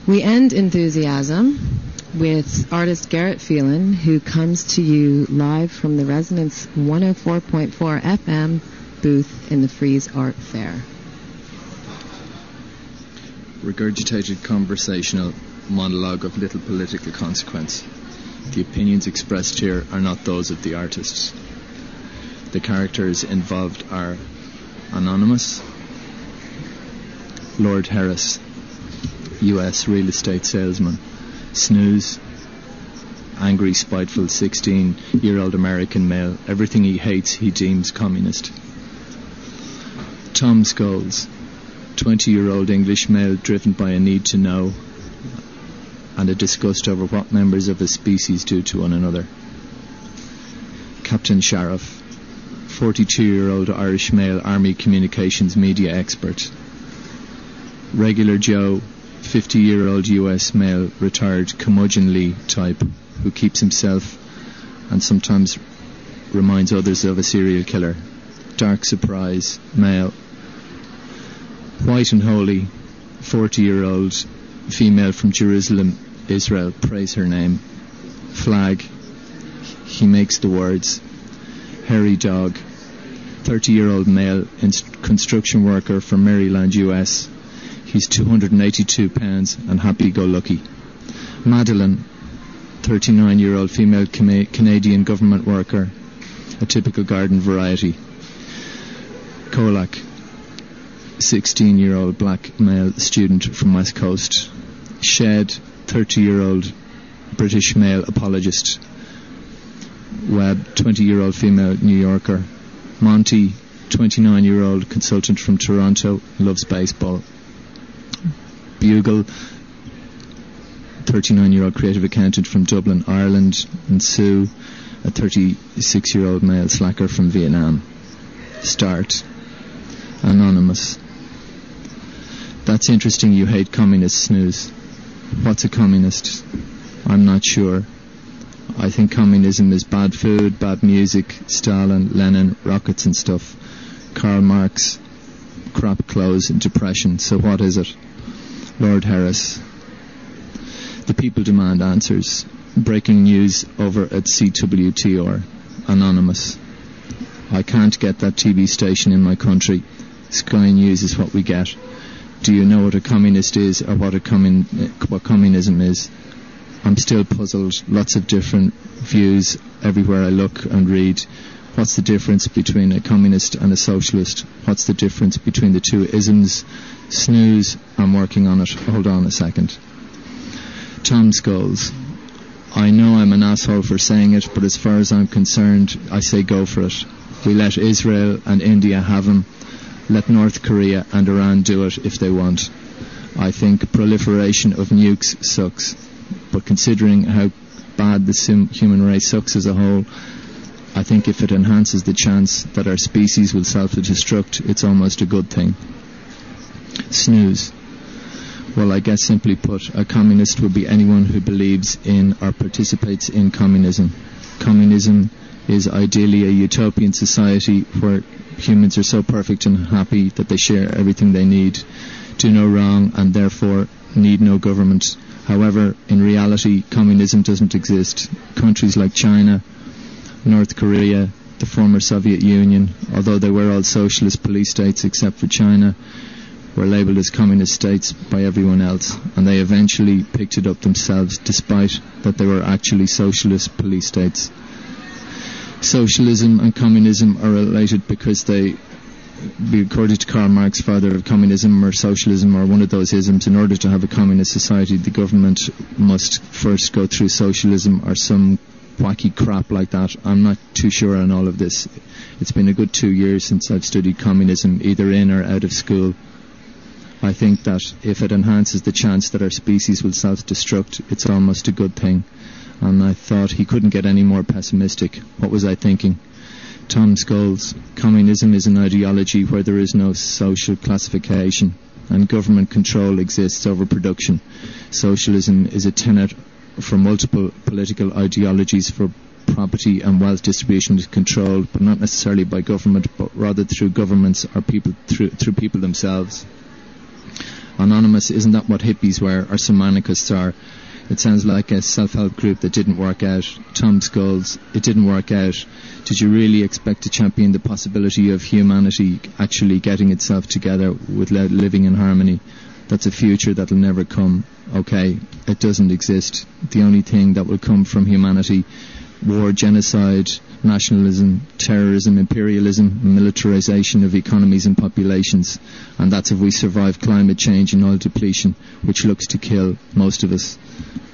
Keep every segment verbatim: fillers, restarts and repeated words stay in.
We end Enthusiasm with artist Garrett Phelan, who comes to you live from the Resonance one oh four point four F M booth in the Frieze Art Fair. Regurgitated conversational monologue of little political consequence. The opinions expressed here are not those of the artists. The characters involved are anonymous, Lord Harris, U S real estate salesman, snooze, angry, spiteful sixteen-year-old American male, everything he hates he deems communist. Tom Scholes, twenty-year-old English male driven by a need to know and a disgust over what members of a species do to one another. Captain Sheriff, forty-two-year-old Irish male army communications media expert. Regular Joe, fifty-year-old U S male retired curmudgeonly type who keeps himself and sometimes reminds others of a serial killer. Dark surprise, male. White and holy, forty-year-old female from Jerusalem, Israel, praise her name. Flag, he makes the words. Hairy dog, thirty-year-old male inst- construction worker from Maryland, U S. He's two hundred eighty-two pounds and happy-go-lucky. Madeline, thirty-nine-year-old female Cana- Canadian government worker, a typical garden variety. Kolak, sixteen-year-old black male student from West Coast. Shed, thirty-year-old British male apologist. Webb, twenty-year-old female New Yorker. Monty, twenty-nine-year-old consultant from Toronto, loves baseball. Bugle, thirty-nine-year-old creative accountant from Dublin, Ireland. And Sue, a thirty-six-year-old male slacker from Vietnam. Start. Anonymous. That's interesting, you hate communists, snooze. What's a communist? I'm not sure. I think communism is bad food, bad music, Stalin, Lenin, rockets and stuff. Karl Marx, crap clothes and depression. So what is it? Lord Harris. The people demand answers. Breaking news over at C W T R. Anonymous. I can't get that T V station in my country. Sky News is what we get. Do you know what a communist is or what a commun- what communism is? I'm still puzzled. Lots of different views everywhere I look and read. What's the difference between a communist and a socialist? What's the difference between the two isms? Snooze, I'm working on it. Hold on a second. Tom Scholes. I know I'm an asshole for saying it, but as far as I'm concerned, I say go for it. We let Israel and India have him. Let North Korea and Iran do it if they want. I think proliferation of nukes sucks, but considering how bad the sim- human race sucks as a whole, I think if it enhances the chance that our species will self-destruct, it's almost a good thing. Snooze. Well, I guess simply put, a communist would be anyone who believes in or participates in communism. Communism is ideally a utopian society where humans are so perfect and happy that they share everything they need, do no wrong, and therefore need no government. However, in reality, communism doesn't exist. Countries like China, North Korea, the former Soviet Union, although they were all socialist police states except for China, were labelled as communist states by everyone else, and they eventually picked it up themselves despite that they were actually socialist police states. Socialism and communism are related because they, according to Karl Marx, father of communism or socialism or one of those isms, in order to have a communist society, the government must first go through socialism or some wacky crap like that. I'm not too sure on all of this. It's been a good two years since I've studied communism, either in or out of school. I think that if it enhances the chance that our species will self-destruct, it's almost a good thing. And I thought he couldn't get any more pessimistic. What was I thinking? Tom Scholes. Communism is an ideology where there is no social classification and government control exists over production. Socialism is a tenet for multiple political ideologies for property and wealth distribution is controlled, but not necessarily by government, but rather through governments or people through through people themselves. Anonymous, isn't that what hippies were, or some anarchists are? It sounds like a self-help group that didn't work out. Tom Skulls, it didn't work out. Did you really expect to champion the possibility of humanity actually getting itself together with li- living in harmony? That's a future that'll never come. Okay, it doesn't exist. The only thing that will come from humanity: war, genocide, nationalism, terrorism, imperialism, militarization of economies and populations. And that's if we survive climate change and oil depletion, which looks to kill most of us.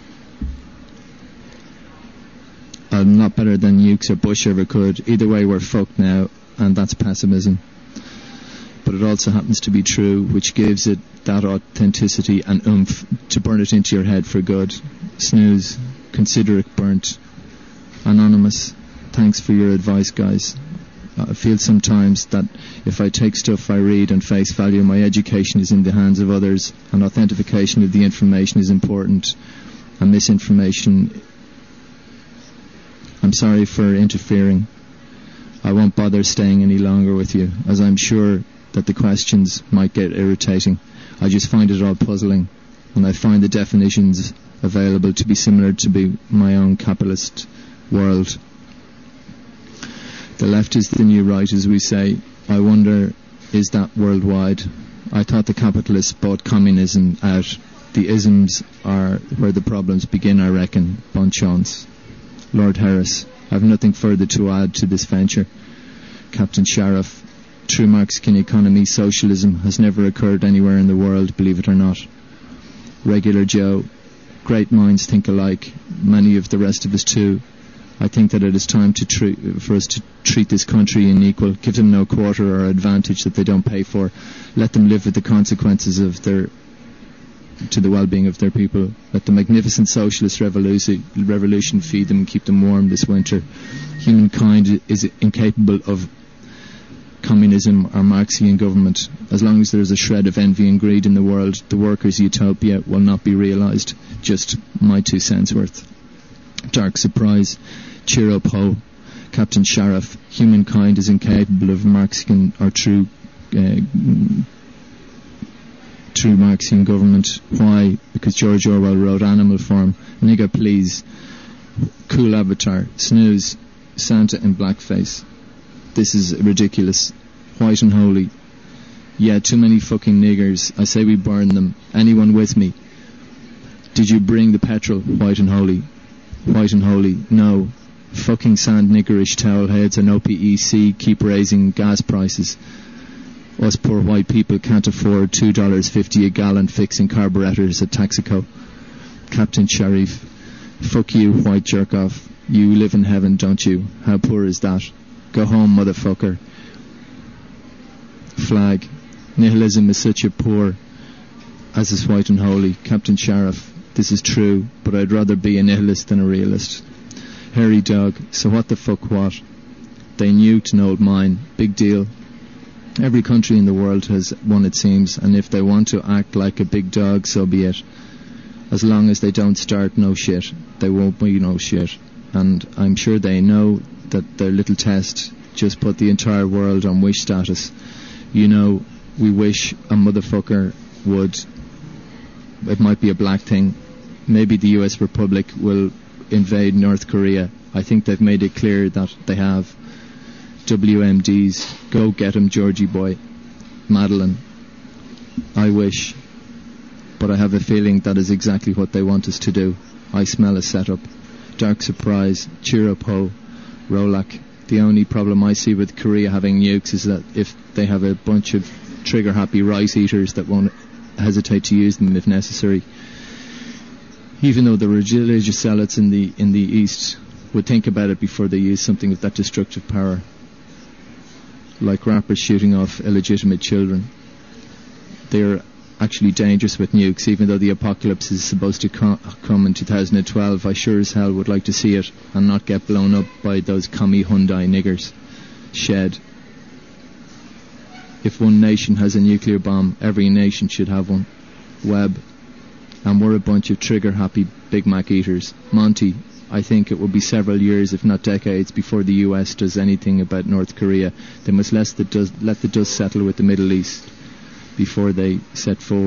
I'm not better than nukes or Bush ever could. Either way, we're fucked now, and that's pessimism. But it also happens to be true, which gives it that authenticity and oomph to burn it into your head for good. Snooze, consider it burnt. Anonymous, thanks for your advice, guys. I feel sometimes that if I take stuff I read on face value, my education is in the hands of others, and authentication of the information is important, and misinformation... I'm sorry for interfering. I won't bother staying any longer with you, as I'm sure that the questions might get irritating. I just find it all puzzling, and I find the definitions available to be similar to be my own capitalist world. The left is the new right, as we say. I wonder, is that worldwide? I thought the capitalists bought communism out. The isms are where the problems begin, I reckon. Bon chance. Lord Harris, I have nothing further to add to this venture. Captain Sheriff, true Marxian economy, socialism, has never occurred anywhere in the world, believe it or not. Regular Joe, great minds think alike, many of the rest of us too. I think that it is time to treat, for us to treat this country in equal, give them no quarter or advantage that they don't pay for, let them live with the consequences of their to the well-being of their people. Let the magnificent socialist revolution, revolution feed them and keep them warm this winter. Humankind is incapable of communism or Marxian government. As long as there is a shred of envy and greed in the world, the workers' utopia will not be realised. Just my two cents worth. Dark surprise. Cheer up, ho. Captain Sheriff, humankind is incapable of Marxian or true uh, true Marxian government. Why? Because George Orwell wrote Animal Farm. Nigger, please. Cool avatar. Snooze. Santa in blackface. This is ridiculous. White and holy. Yeah, too many fucking niggers. I say we burn them. Anyone with me? Did you bring the petrol? White and holy. White and holy. No. Fucking sand niggerish towel heads and O P E C keep raising gas prices. Us poor white people can't afford two dollars fifty a gallon fixing carburetors at Texaco. Captain Sharif, fuck you, white jerk-off. You live in heaven, don't you? How poor is that? Go home, motherfucker. Flag. Nihilism is such a poor, as is white and holy. Captain Sheriff, this is true, but I'd rather be a nihilist than a realist. Hairy dog, so what the fuck what? They nuked an old mine. Big deal. Every country in the world has one, it seems, and if they want to act like a big dog, so be it. As long as they don't start no shit, they won't be no shit. And I'm sure they know that their little test just put the entire world on wish status. You know, we wish a motherfucker would, it might be a black thing, maybe the U S Republic will invade North Korea. I think they've made it clear that they have. W M Ds, go get him, Georgie boy. Madeline, I wish, but I have a feeling that is exactly what they want us to do. I smell a setup. Dark surprise. Cheer up, ho. Rolak, the only problem I see with Korea having nukes is that if they have a bunch of trigger-happy rice eaters that won't hesitate to use them if necessary. Even though the religious zealots in the in the East would think about it before they use something of that destructive power. Like rappers shooting off illegitimate children. They're actually dangerous with nukes, even though the apocalypse is supposed to co- come in two thousand twelve. I sure as hell would like to see it and not get blown up by those commie Hyundai niggers. Shed. If one nation has a nuclear bomb, every nation should have one. Webb. And we're a bunch of trigger-happy Big Mac eaters. Monty, I think it will be several years, if not decades, before the U S does anything about North Korea. They must let the dust, let the dust settle with the Middle East before they set forward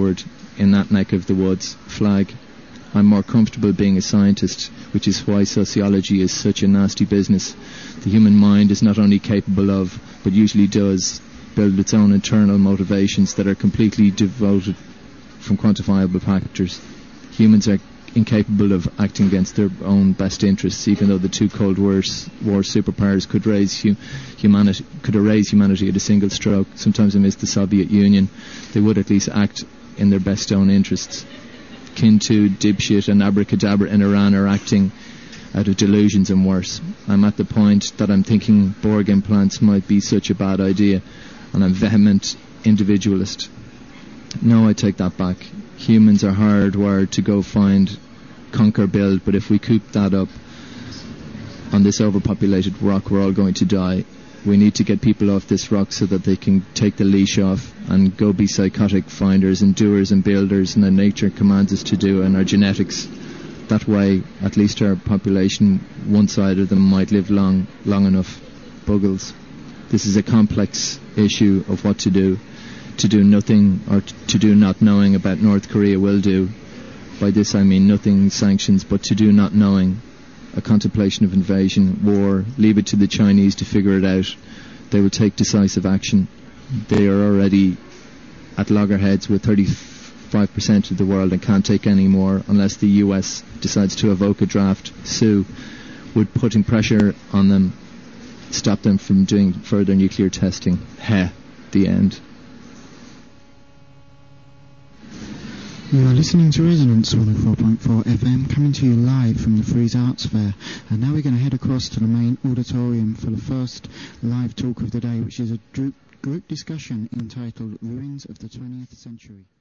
in that neck of the woods flag. I'm more comfortable being a scientist, which is why sociology is such a nasty business. The human mind is not only capable of, but usually does, build its own internal motivations that are completely devoted from quantifiable factors. Humans are incapable of acting against their own best interests, even though the two Cold War, war superpowers could raise hu- humanity, could erase humanity at a single stroke. Sometimes amidst the Soviet Union, they would at least act in their best own interests. Kin to dipshit and abracadabra in Iran are acting out of delusions and worse. I'm at the point that I'm thinking Borg implants might be such a bad idea, and I'm vehement individualist. No, I take that back. Humans are hardwired to go find, conquer, build, but if we coop that up on this overpopulated rock, we're all going to die. We need to get people off this rock so that they can take the leash off and go be psychotic finders and doers and builders, and then nature commands us to do, and our genetics. That way, at least our population, one side of them might live long, long enough. Buggles. This is a complex issue of what to do. To do nothing, or t- to do not knowing about North Korea will do. By this I mean nothing sanctions, but to do not knowing. A contemplation of invasion, war, leave it to the Chinese to figure it out. They will take decisive action. They are already at loggerheads with thirty-five percent of the world and can't take any more unless the U S decides to evoke a draft. Sue would putting pressure on them stop them from doing further nuclear testing. Heh, the end. You are listening to Resonance one oh four point four F M, coming to you live from the Frieze Arts Fair. And now we're going to head across to the main auditorium for the first live talk of the day, which is a group, group discussion entitled Ruins of the twentieth Century.